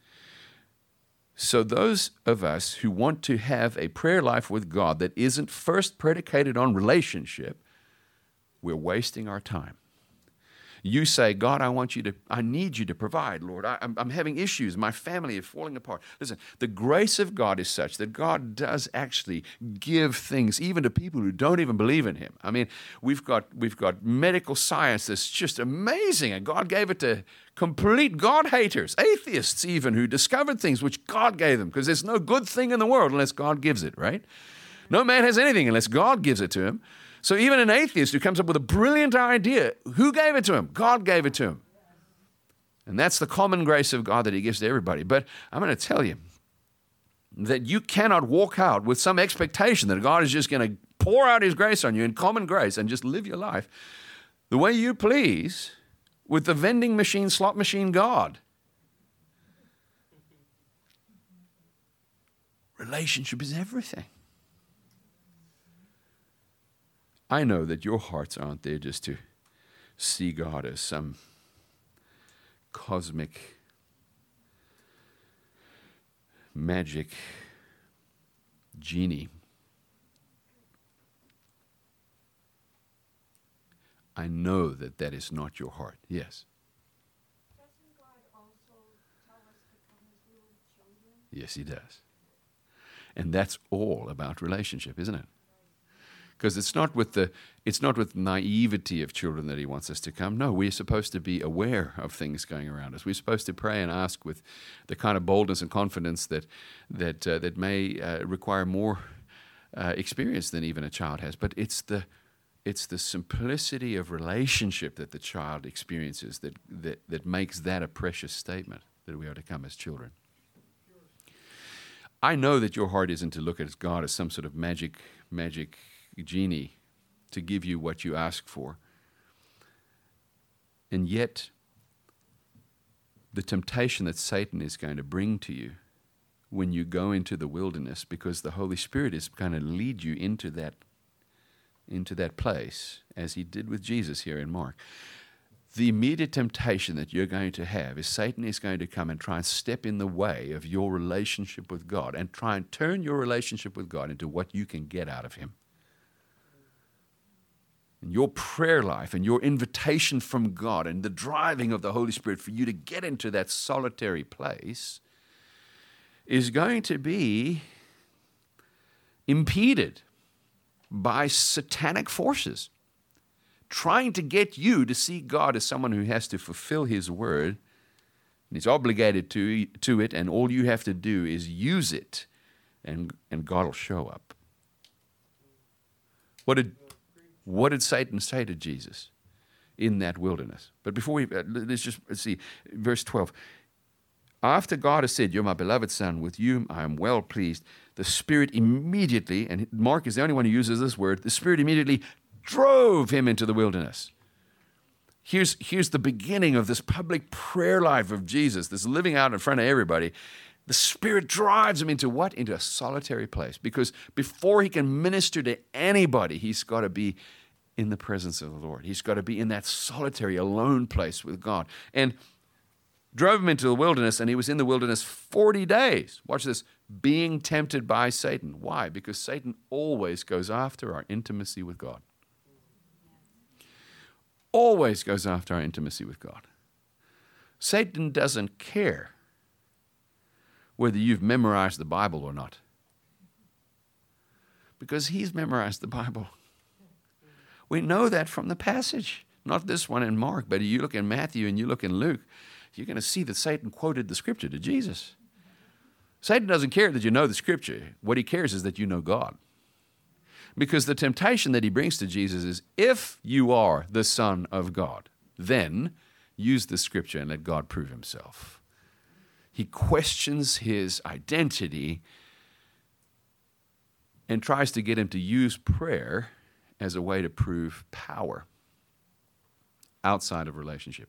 Speaker 1: So those of us who want to have a prayer life with God that isn't first predicated on relationship, we're wasting our time. You say, God, I need you to provide, Lord. I'm having issues. My family is falling apart. Listen, the grace of God is such that God does actually give things even to people who don't even believe in him. I mean, we've got medical science that's just amazing, and God gave it to complete God haters, atheists even, who discovered things which God gave them, because there's no good thing in the world unless God gives it, right? No man has anything unless God gives it to him. So even an atheist who comes up with a brilliant idea, who gave it to him? God gave it to him. And that's the common grace of God that he gives to everybody. But I'm going to tell you that you cannot walk out with some expectation that God is just going to pour out his grace on you in common grace and just live your life the way you please with the vending machine, slot machine God. Relationship is everything. I know that your hearts aren't there just to see God as some cosmic, magic genie. I know that that is not your heart. Yes.
Speaker 2: Doesn't God also tell us to come as little children?
Speaker 1: Yes, he does. And that's all about relationship, isn't it? Because it's not with naivety of children that he wants us to come. No, we're supposed to be aware of things going around us. We're supposed to pray and ask with the kind of boldness and confidence that may require more experience than even a child has. But it's the simplicity of relationship that the child experiences that makes that a precious statement, that we are to come as children. I know that your heart isn't to look at God as some sort of magic genie to give you what you ask for. And yet, the temptation that Satan is going to bring to you when you go into the wilderness, because the Holy Spirit is going to lead you into that place, as he did with Jesus here in Mark. The immediate temptation that you're going to have is Satan is going to come and try and step in the way of your relationship with God and try and turn your relationship with God into what you can get out of him. And your prayer life and your invitation from God and the driving of the Holy Spirit for you to get into that solitary place is going to be impeded by satanic forces trying to get you to see God as someone who has to fulfill his word, and he's obligated to it, and all you have to do is use it, and God will show up. What did Satan say to Jesus in that wilderness? But before let's see, verse 12. After God has said, "You're my beloved Son, with you I am well pleased," the Spirit immediately, and Mark is the only one who uses this word, the Spirit immediately drove him into the wilderness. Here's the beginning of this public prayer life of Jesus, this living out in front of everybody. The Spirit drives him into what? Into a solitary place. Because before he can minister to anybody, he's got to be in the presence of the Lord. He's got to be in that solitary, alone place with God. And drove him into the wilderness, and he was in the wilderness 40 days. Watch this. Being tempted by Satan. Why? Because Satan always goes after our intimacy with God. Always goes after our intimacy with God. Satan doesn't care whether you've memorized the Bible or not, because he's memorized the Bible. We know that from the passage. Not this one in Mark, but you look in Matthew and you look in Luke, you're going to see that Satan quoted the Scripture to Jesus. Satan doesn't care that you know the Scripture. What he cares is that you know God. Because the temptation that he brings to Jesus is, if you are the Son of God, then use the Scripture and let God prove himself. He questions his identity and tries to get him to use prayer as a way to prove power outside of relationship.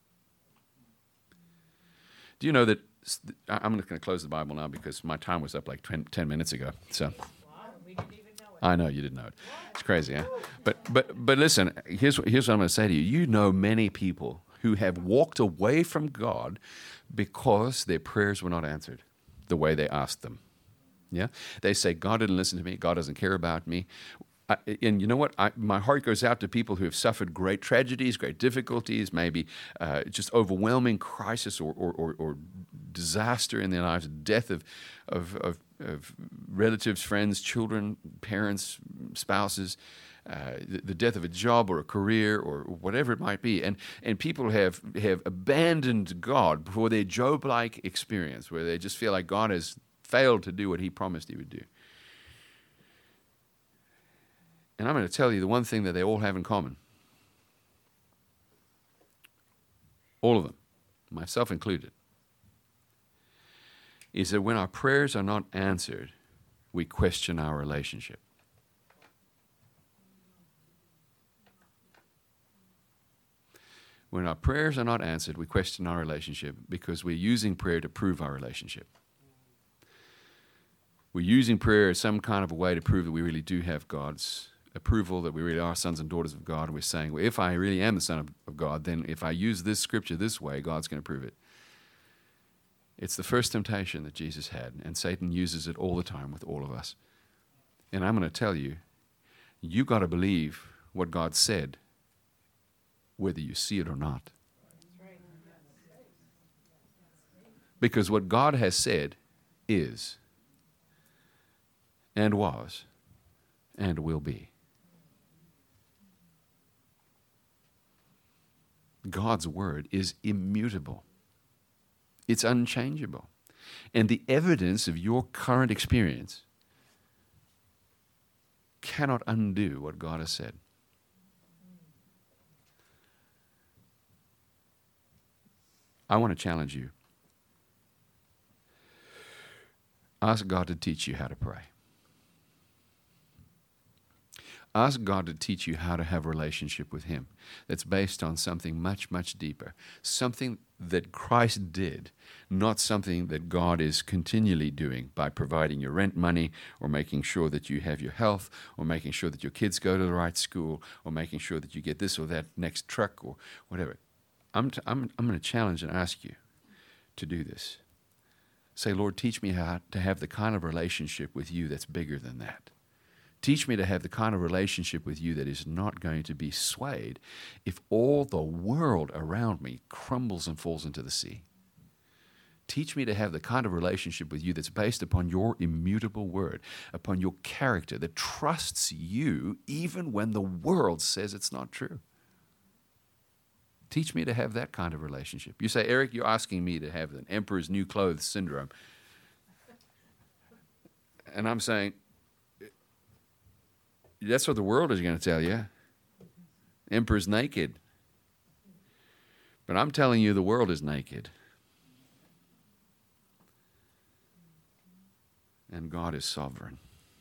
Speaker 1: Do you know that, I'm just going to close the Bible now because my time was up like 10 minutes ago. So
Speaker 2: Wow, we didn't even know it.
Speaker 1: I know you didn't know it. It's crazy, huh? But listen, here's what I'm going to say to you. You know many people who have walked away from God because their prayers were not answered the way they asked them. Yeah? They say, God didn't listen to me. God doesn't care about me. And you know what? My heart goes out to people who have suffered great tragedies, great difficulties, maybe just overwhelming crisis or disaster in their lives, death of relatives, friends, children, parents, spouses, the death of a job or a career or whatever it might be. And people have abandoned God for their Job-like experience where they just feel like God has failed to do what he promised he would do. And I'm going to tell you the one thing that they all have in common. All of them, myself included, is that when our prayers are not answered, we question our relationship. When our prayers are not answered, we question our relationship because we're using prayer to prove our relationship. We're using prayer as some kind of a way to prove that we really do have God's approval, that we really are sons and daughters of God. And we're saying, well, if I really am the son of God, then if I use this scripture this way, God's going to prove it. It's the first temptation that Jesus had, and Satan uses it all the time with all of us. And I'm going to tell you, you got to believe what God said, whether you see it or not. Because what God has said is, and was, and will be. God's word is immutable. It's unchangeable. And the evidence of your current experience cannot undo what God has said. I want to challenge you. Ask God to teach you how to pray. Ask God to teach you how to have a relationship with him that's based on something much, much deeper. Something that Christ did, not something that God is continually doing by providing your rent money or making sure that you have your health or making sure that your kids go to the right school or making sure that you get this or that next truck or whatever. I'm going to challenge and ask you to do this. Say, Lord, teach me how to have the kind of relationship with you that's bigger than that. Teach me to have the kind of relationship with you that is not going to be swayed if all the world around me crumbles and falls into the sea. Teach me to have the kind of relationship with you that's based upon your immutable word, upon your character that trusts you even when the world says it's not true. Teach me to have that kind of relationship. You say, Eric, you're asking me to have an emperor's new clothes syndrome. And I'm saying, that's what the world is going to tell you. Emperor's naked. But I'm telling you the world is naked. And God is sovereign.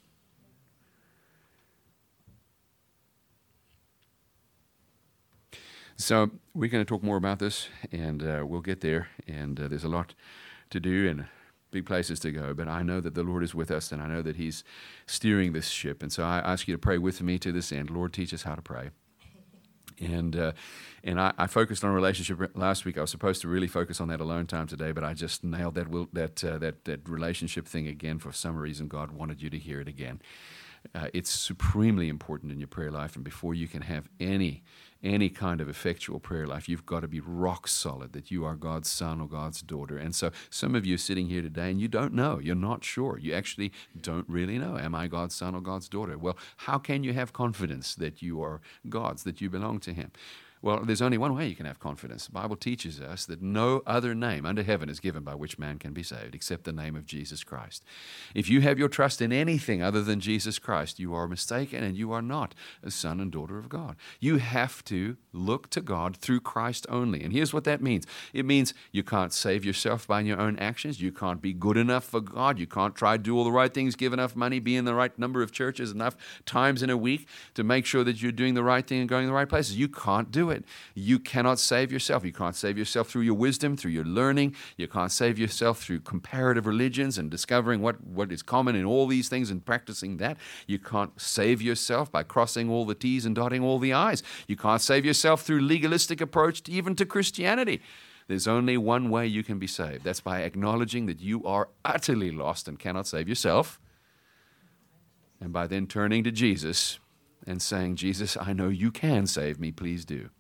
Speaker 1: So we're going to talk more about this, and we'll get there. And there's a lot to do and big places to go. But I know that the Lord is with us, and I know that he's steering this ship. And so I ask you to pray with me to this end. Lord, teach us how to pray. And I focused on relationship last week. I was supposed to really focus on that alone time today, but I just nailed that relationship thing again. For some reason, God wanted you to hear it again. It's supremely important in your prayer life, and before you can have any kind of effectual prayer life, you've got to be rock solid that you are God's son or God's daughter. And so some of you are sitting here today and you don't know. You're not sure. You actually don't really know. Am I God's son or God's daughter? Well, how can you have confidence that you are God's, that you belong to him? Well, there's only one way you can have confidence. The Bible teaches us that no other name under heaven is given by which man can be saved except the name of Jesus Christ. If you have your trust in anything other than Jesus Christ, you are mistaken and you are not a son and daughter of God. You have to look to God through Christ only. And here's what that means. It means you can't save yourself by your own actions. You can't be good enough for God. You can't try to do all the right things, give enough money, be in the right number of churches enough times in a week to make sure that you're doing the right thing and going to the right places. You can't do it. You cannot save yourself. You can't save yourself through your wisdom, through your learning. You can't save yourself through comparative religions and discovering what is common in all these things and practicing that. You can't save yourself by crossing all the T's and dotting all the I's. You can't save yourself through legalistic approach even to Christianity. There's only one way you can be saved. That's by acknowledging that you are utterly lost and cannot save yourself, and by then turning to Jesus and saying, Jesus, I know you can save me, please do.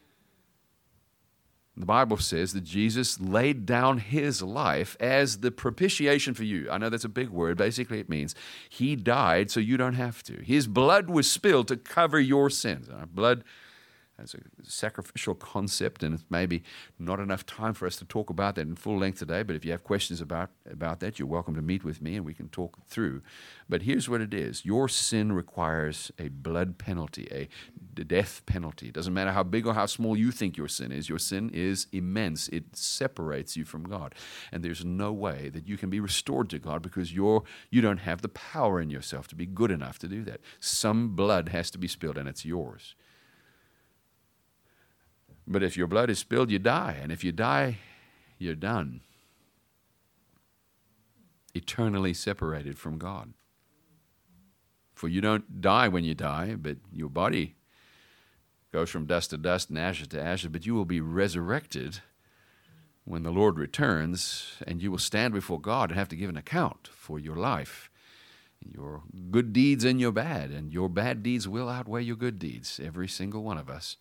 Speaker 1: The Bible says that Jesus laid down his life as the propitiation for you. I know that's a big word. Basically, it means he died so you don't have to. His blood was spilled to cover your sins. Blood as a sacrificial concept, and it's maybe not enough time for us to talk about that in full length today, but if you have questions about that, you're welcome to meet with me and we can talk through. But here's what it is. Your sin requires a blood penalty, a death penalty. It doesn't matter how big or how small you think your sin is. Your sin is immense. It separates you from God. And there's no way that you can be restored to God because you don't have the power in yourself to be good enough to do that. Some blood has to be spilled, and it's yours. But if your blood is spilled, you die. And if you die, you're done. Eternally separated from God. For you don't die when you die, but your body goes from dust to dust and ashes to ashes. But you will be resurrected when the Lord returns, and you will stand before God and have to give an account for your life, your good deeds and your bad. And your bad deeds will outweigh your good deeds, every single one of us.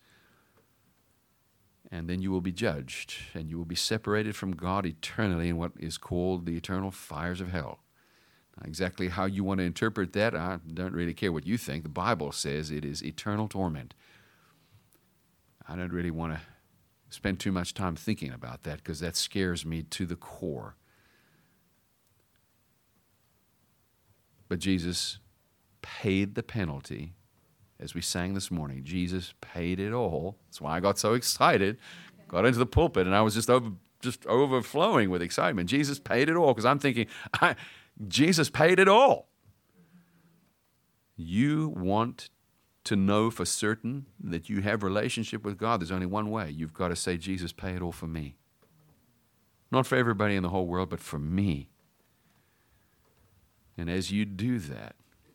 Speaker 1: And then you will be judged, and you will be separated from God eternally in what is called the eternal fires of hell. Now, exactly how you want to interpret that, I don't really care what you think. The Bible says it is eternal torment. I don't really want to spend too much time thinking about that because that scares me to the core. But Jesus paid the penalty. As we sang this morning, Jesus paid it all. That's why I got so excited. Got into the pulpit, and I was just overflowing with excitement. Jesus paid it all, because I'm thinking, Jesus paid it all. You want to know for certain that you have a relationship with God, there's only one way. You've got to say, Jesus, pay it all for me. Not for everybody in the whole world, but for me. And as you do that,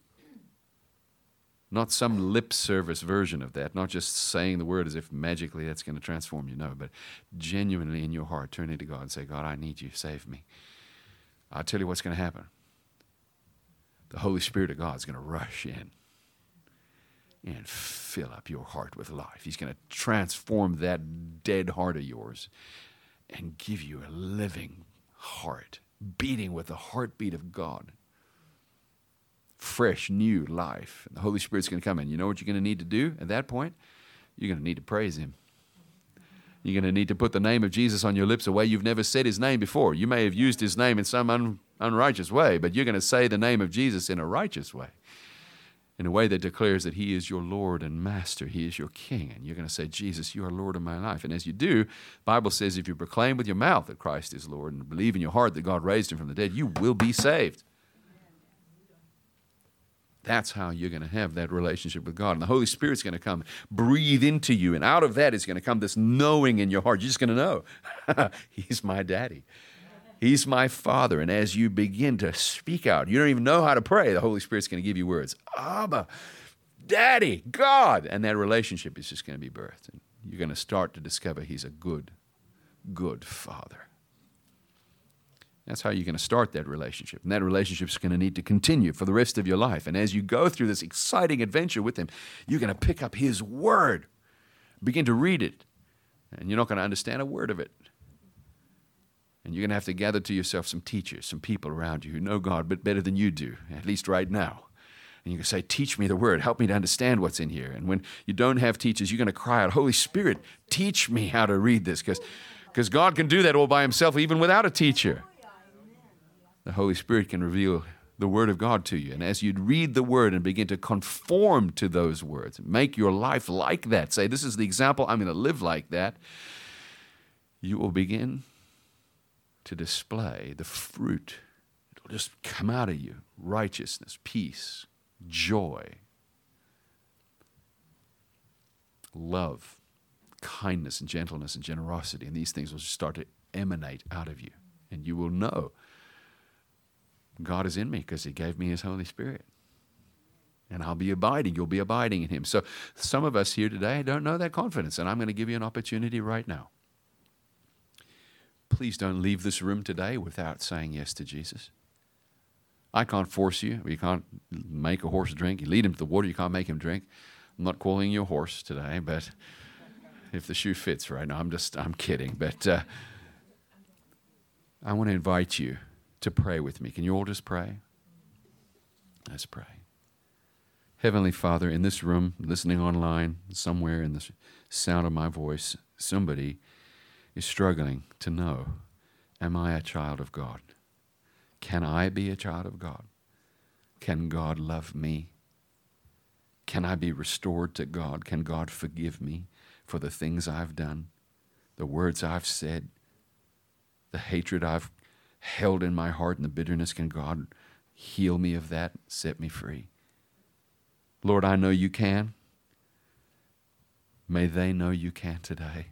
Speaker 1: not some lip service version of that, not just saying the word as if magically that's going to transform you, no, but genuinely in your heart, turning to God and say, God, I need you, save me. I'll tell you what's going to happen. The Holy Spirit of God is going to rush in and fill up your heart with life. He's going to transform that dead heart of yours and give you a living heart, beating with the heartbeat of God. Fresh, new life. And the Holy Spirit's going to come in. You know what you're going to need to do at that point? You're going to need to praise Him. You're going to need to put the name of Jesus on your lips a way you've never said His name before. You may have used His name in some unrighteous way, but you're going to say the name of Jesus in a righteous way, in a way that declares that He is your Lord and Master. He is your King. And you're going to say, Jesus, you are Lord of my life. And as you do, the Bible says if you proclaim with your mouth that Christ is Lord and believe in your heart that God raised Him from the dead, you will be saved. That's how you're going to have that relationship with God. And the Holy Spirit's going to come, breathe into you, and out of that is going to come this knowing in your heart. You're just going to know, He's my daddy. He's my Father. And as you begin to speak out, you don't even know how to pray, the Holy Spirit's going to give you words. Abba, Daddy, God. And that relationship is just going to be birthed. And you're going to start to discover He's a good, good Father. That's how you're going to start that relationship. And that relationship is going to need to continue for the rest of your life. And as you go through this exciting adventure with Him, you're going to pick up His Word, begin to read it, and you're not going to understand a word of it. And you're going to have to gather to yourself some teachers, some people around you who know God but better than you do, at least right now. And you can say, teach me the word. Help me to understand what's in here. And when you don't have teachers, you're going to cry out, Holy Spirit, teach me how to read this. Because God can do that all by himself, even without a teacher. The Holy Spirit can reveal the word of God to you. And as you read the word and begin to conform to those words, make your life like that, say, this is the example, I'm going to live like that, you will begin to display the fruit. It will just come out of you. Righteousness, peace, joy, love, kindness and gentleness and generosity. And these things will just start to emanate out of you. And you will know God is in me because he gave me his Holy Spirit. And I'll be abiding. You'll be abiding in him. So some of us here today don't know that confidence. And I'm going to give you an opportunity right now. Please don't leave this room today without saying yes to Jesus. I can't force you. You can't make a horse drink. You lead him to the water. You can't make him drink. I'm not calling you a horse today, but if the shoe fits right now, I'm kidding. But I want to invite you to pray with me. Can you all just pray? Let's pray. Heavenly Father, in this room, listening online, somewhere in the sound of my voice, somebody is struggling to know, am I a child of God? Can I be a child of God? Can God love me? Can I be restored to God? Can God forgive me for the things I've done, the words I've said, the hatred I've held in my heart and the bitterness? Can God heal me of that, set me free? Lord, I know you can. May they know you can today.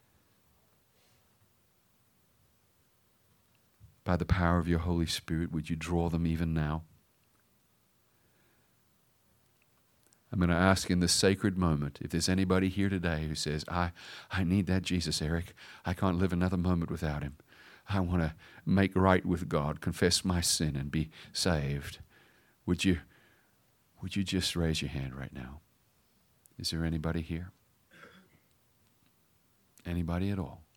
Speaker 1: By the power of your Holy Spirit, would you draw them even now? I'm going to ask in this sacred moment, if there's anybody here today who says, I need that Jesus, Eric. I can't live another moment without him. I want to make right with God, confess my sin, and be saved. Would you just raise your hand right now? Is there anybody here? Anybody at all?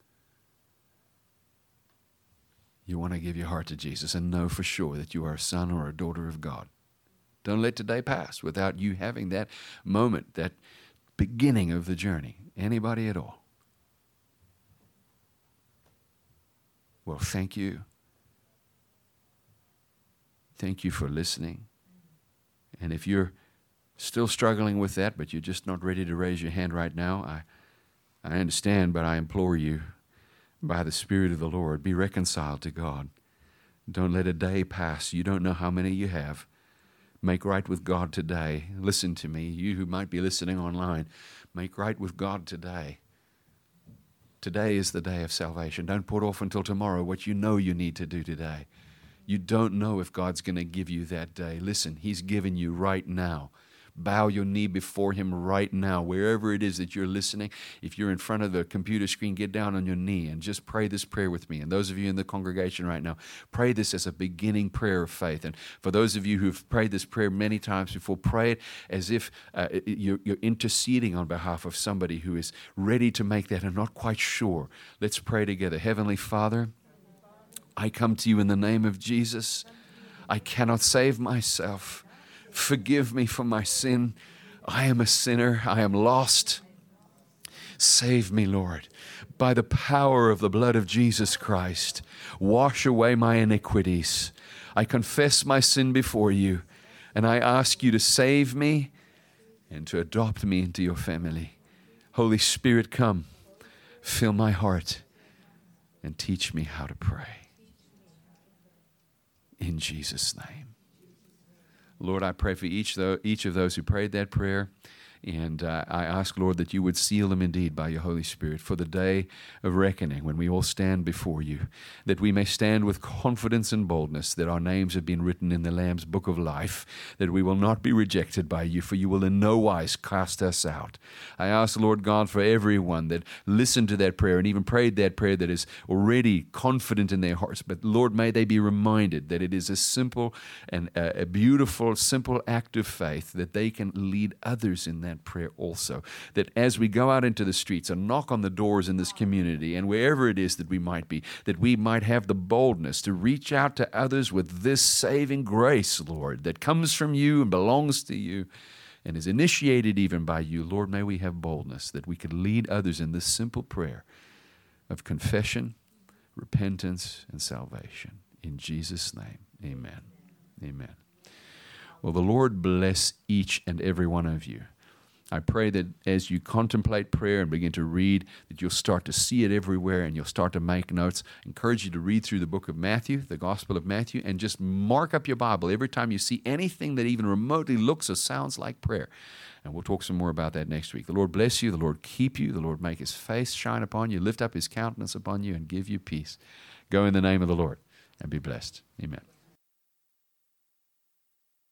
Speaker 1: You want to give your heart to Jesus and know for sure that you are a son or a daughter of God. Don't let today pass without you having that moment, that beginning of the journey. Anybody at all? Well, thank you. Thank you for listening. And if you're still struggling with that, but you're just not ready to raise your hand right now, I understand, but I implore you, by the Spirit of the Lord, be reconciled to God. Don't let a day pass. You don't know how many you have. Make right with God today. Listen to me, you who might be listening online. Make right with God today. Today is the day of salvation. Don't put off until tomorrow what you know you need to do today. You don't know if God's going to give you that day. Listen, he's given you right now. Bow your knee before him right now, wherever it is that you're listening. If you're in front of the computer screen, get down on your knee and just pray this prayer with me. And those of you in the congregation right now, pray this as a beginning prayer of faith. And for those of you who've prayed this prayer many times before, pray it as if you're interceding on behalf of somebody who is ready to make that and not quite sure. Let's pray together. Heavenly Father, I come to you in the name of Jesus. I cannot save myself. Forgive me for my sin. I am a sinner. I am lost. Save me, Lord. By the power of the blood of Jesus Christ, wash away my iniquities. I confess my sin before you, and I ask you to save me and to adopt me into your family. Holy Spirit, come, fill my heart, and teach me how to pray. In Jesus' name. Lord, I pray for each of those who prayed that prayer. And I ask, Lord, that you would seal them indeed by your Holy Spirit for the day of reckoning when we all stand before you, that we may stand with confidence and boldness that our names have been written in the Lamb's book of life, that we will not be rejected by you, for you will in no wise cast us out. I ask, Lord God, for everyone that listened to that prayer and even prayed that prayer that is already confident in their hearts. But Lord, may they be reminded that it is a simple and a beautiful, simple act of faith that they can lead others in that that prayer also. That as we go out into the streets and knock on the doors in this community and wherever it is that we might be, that we might have the boldness to reach out to others with this saving grace, Lord, that comes from you and belongs to you and is initiated even by you. Lord, may we have boldness that we could lead others in this simple prayer of confession, repentance, and salvation. In Jesus' name, amen. Amen. Well, the Lord bless each and every one of you. I pray that as you contemplate prayer and begin to read, that you'll start to see it everywhere and you'll start to make notes. I encourage you to read through the book of Matthew, the Gospel of Matthew, and just mark up your Bible every time you see anything that even remotely looks or sounds like prayer. And we'll talk some more about that next week. The Lord bless you. The Lord keep you. The Lord make His face shine upon you, lift up His countenance upon you, and give you peace. Go in the name of the Lord and be blessed. Amen.